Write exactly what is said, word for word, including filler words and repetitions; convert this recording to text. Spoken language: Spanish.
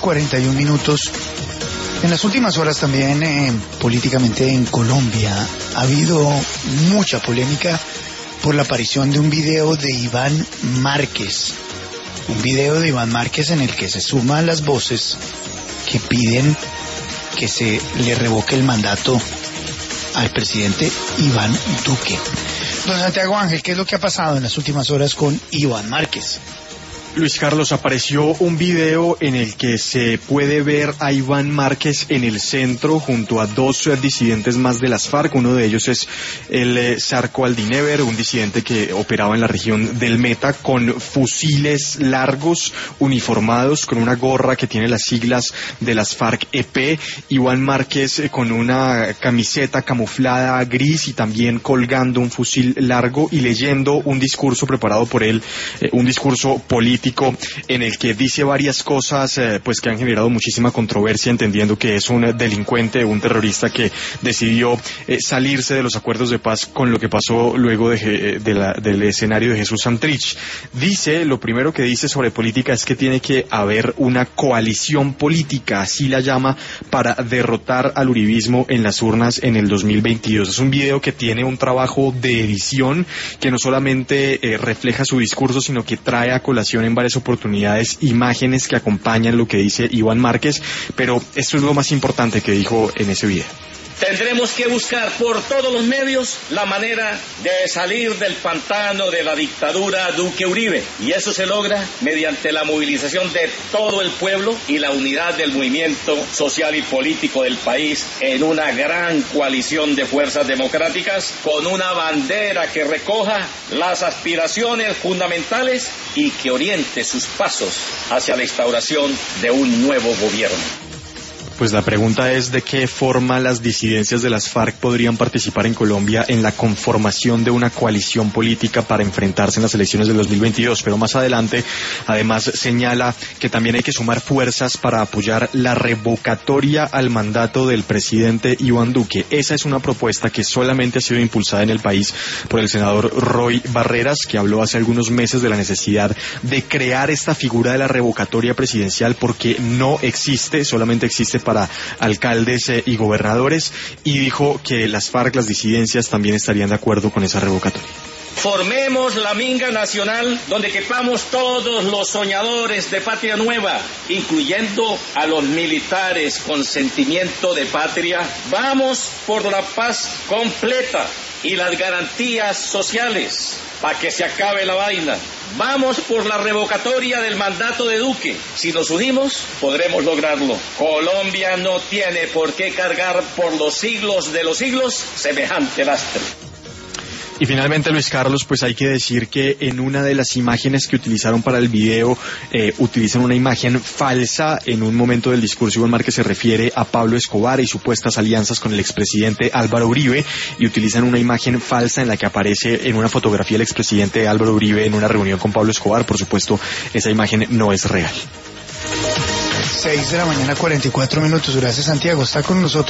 cuarenta y un minutos. En las últimas horas también eh, políticamente en Colombia ha habido mucha polémica por la aparición de un video de Iván Márquez. Un video de Iván Márquez en el que se suman las voces que piden que se le revoque el mandato al presidente Iván Duque. Don Santiago Ángel, ¿qué es lo que ha pasado en las últimas horas con Iván Márquez? Luis Carlos, apareció un video en el que se puede ver a Iván Márquez en el centro junto a dos disidentes más de las FARC. Uno de ellos es el Zarco Aldinever, un disidente que operaba en la región del Meta con fusiles largos, uniformados, con una gorra que tiene las siglas de las FARC-E P. Iván Márquez eh, con una camiseta camuflada gris y también colgando un fusil largo y leyendo un discurso preparado por él, eh, un discurso político en el que dice varias cosas eh, pues que han generado muchísima controversia, entendiendo que es un delincuente, un terrorista que decidió eh, salirse de los acuerdos de paz con lo que pasó luego de, de la, del escenario de Jesús Santrich. Dice, lo primero que dice sobre política es que tiene que haber una coalición política, así la llama, para derrotar al uribismo en las urnas en el dos mil veintidós. Es un video que tiene un trabajo de edición que no solamente eh, refleja su discurso, sino que trae a colación en varias oportunidades imágenes que acompañan lo que dice Iván Márquez, pero esto es lo más importante que dijo en ese video. Tendremos que buscar por todos los medios la manera de salir del pantano de la dictadura Duque Uribe, y eso se logra mediante la movilización de todo el pueblo y la unidad del movimiento social y político del país en una gran coalición de fuerzas democráticas con una bandera que recoja las aspiraciones fundamentales y que oriente sus pasos hacia la instauración de un nuevo gobierno. Pues la pregunta es de qué forma las disidencias de las FARC podrían participar en Colombia en la conformación de una coalición política para enfrentarse en las elecciones del dos mil veintidós, pero más adelante además señala que también hay que sumar fuerzas para apoyar la revocatoria al mandato del presidente Iván Duque. Esa es una propuesta que solamente ha sido impulsada en el país por el senador Roy Barreras, que habló hace algunos meses de la necesidad de crear esta figura de la revocatoria presidencial porque no existe, solamente existe para alcaldes eh, y gobernadores, y dijo que las FARC, las disidencias, también estarían de acuerdo con esa revocatoria. Formemos la minga nacional donde quepamos todos los soñadores de patria nueva, incluyendo a los militares con sentimiento de patria. Vamos por la paz completa y las garantías sociales para que se acabe la vaina. Vamos por la revocatoria del mandato de Duque. Si nos unimos, podremos lograrlo. Colombia no tiene por qué cargar por los siglos de los siglos semejante lastre. Y finalmente, Luis Carlos, pues hay que decir que en una de las imágenes que utilizaron para el video, eh, utilizan una imagen falsa. En un momento del discurso, Iván Márquez se refiere a Pablo Escobar y supuestas alianzas con el expresidente Álvaro Uribe, y utilizan una imagen falsa en la que aparece en una fotografía el expresidente Álvaro Uribe en una reunión con Pablo Escobar. Por supuesto, esa imagen no es real. seis de la mañana, cuarenta y cuatro minutos. Gracias, Santiago. Está con nosotros.